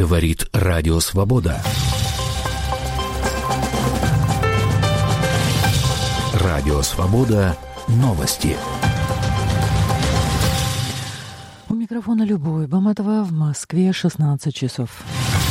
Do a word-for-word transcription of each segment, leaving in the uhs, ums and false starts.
Говорит Радио Свобода. Радио Свобода. Новости. У микрофона Любовь Баматова, в Москве шестнадцать часов.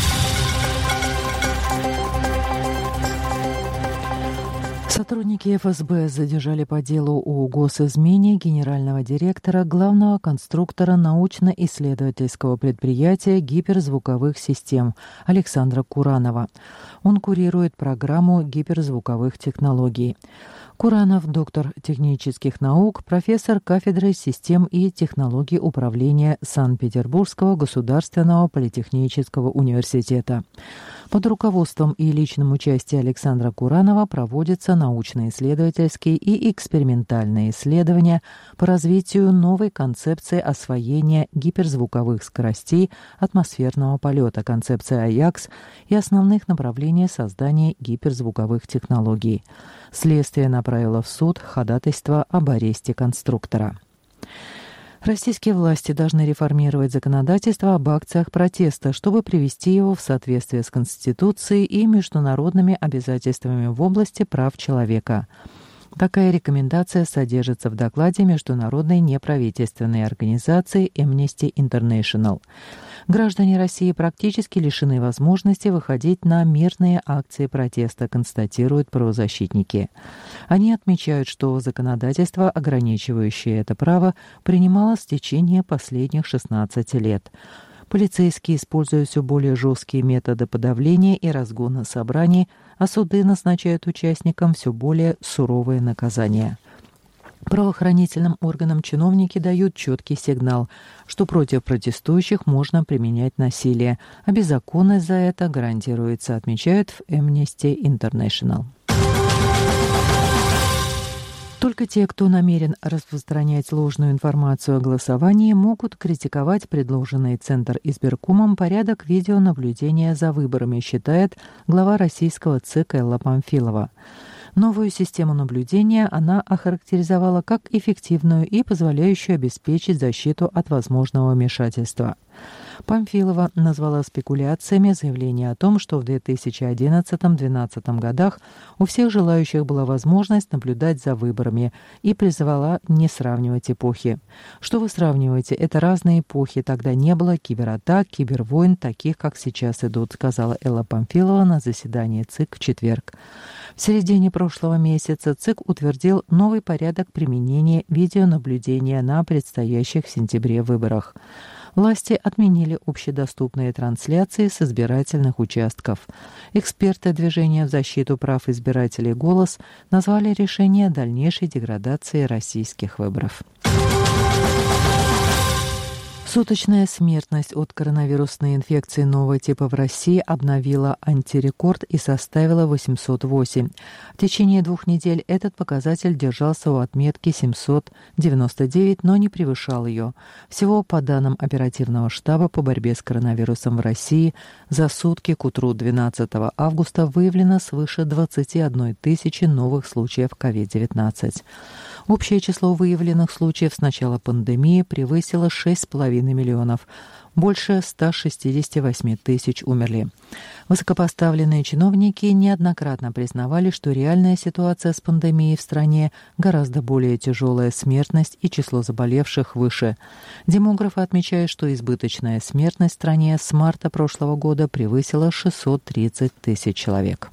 Сотрудники эф эс бэ задержали по делу о госизмене генерального директора, главного конструктора научно-исследовательского предприятия гиперзвуковых систем Александра Куранова. Он курирует программу гиперзвуковых технологий. Куранов – доктор технических наук, профессор кафедры систем и технологий управления Санкт-Петербургского государственного политехнического университета. Под руководством и личным участием Александра Куранова проводятся научно-исследовательские и экспериментальные исследования по развитию новой концепции освоения гиперзвуковых скоростей атмосферного полета, концепции АЯКС и основных направлений создания гиперзвуковых технологий. Следствие направило в суд ходатайство об аресте конструктора. Российские власти должны реформировать законодательство об акциях протеста, чтобы привести его в соответствие с Конституцией и международными обязательствами в области прав человека. Такая рекомендация содержится в докладе международной неправительственной организации Amnesty International. Граждане России практически лишены возможности выходить на мирные акции протеста, констатируют правозащитники. Они отмечают, что законодательство, ограничивающее это право, принималось в течение последних шестнадцати лет. Полицейские используют все более жесткие методы подавления и разгона собраний, а суды назначают участникам все более суровые наказания. Правоохранительным органам чиновники дают четкий сигнал, что против протестующих можно применять насилие, а беззаконность за это гарантируется, отмечают в Amnesty International. Только те, кто намерен распространять ложную информацию о голосовании, могут критиковать предложенный Центр избиркомом порядок видеонаблюдения за выборами, считает глава российского ЦИК Элла Памфилова. Новую систему наблюдения она охарактеризовала как эффективную и позволяющую обеспечить защиту от возможного вмешательства. Памфилова назвала спекуляциями заявление о том, что в две тысячи одиннадцатом — две тысячи двенадцатом годах у всех желающих была возможность наблюдать за выборами, и призвала не сравнивать эпохи. Что вы сравниваете? Это разные эпохи. Тогда не было кибератак, кибервойн, таких, как сейчас идут, сказала Элла Памфилова на заседании ЦИК в четверг. В середине прошлого месяца ЦИК утвердил новый порядок применения видеонаблюдения на предстоящих в сентябре выборах. Власти отменили общедоступные трансляции с избирательных участков. Эксперты движения в защиту прав избирателей «Голос» назвали решение дальнейшей деградации российских выборов. Суточная смертность от коронавирусной инфекции нового типа в России обновила антирекорд и составила восемьсот восемь. В течение двух недель этот показатель держался у отметки семьсот девяносто девять, но не превышал ее. Всего, по данным оперативного штаба по борьбе с коронавирусом в России, за сутки к утру двенадцатого августа выявлено свыше двадцати одной тысячи новых случаев ковид девятнадцать. Общее число выявленных случаев с начала пандемии превысило шесть с половиной миллионов. Больше ста шестидесяти восьми тысяч умерли. Высокопоставленные чиновники неоднократно признавали, что реальная ситуация с пандемией в стране гораздо более тяжелая, смертность и число заболевших выше. Демографы отмечают, что избыточная смертность в стране с марта прошлого года превысила шестьсот тридцать тысяч человек.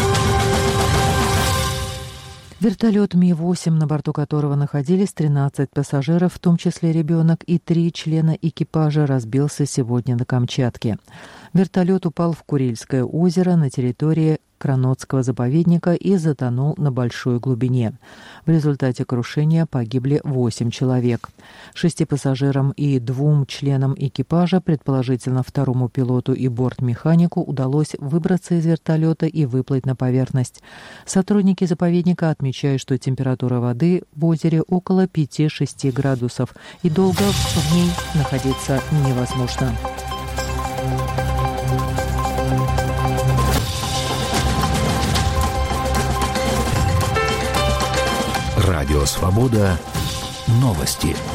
Вертолет Ми восемь, на борту которого находились тринадцать пассажиров, в том числе ребенок, и три члена экипажа, разбился сегодня на Камчатке. Вертолет упал в Курильское озеро на территории Кранотского заповедника и затонул на большой глубине. В результате крушения погибли восемь человек. Шести пассажирам и двум членам экипажа, предположительно второму пилоту и бортмеханику, удалось выбраться из вертолета и выплыть на поверхность. Сотрудники заповедника отмечают, что температура воды в озере около пяти-шести градусов, и долго в ней находиться невозможно. Радио Свобода. Новости.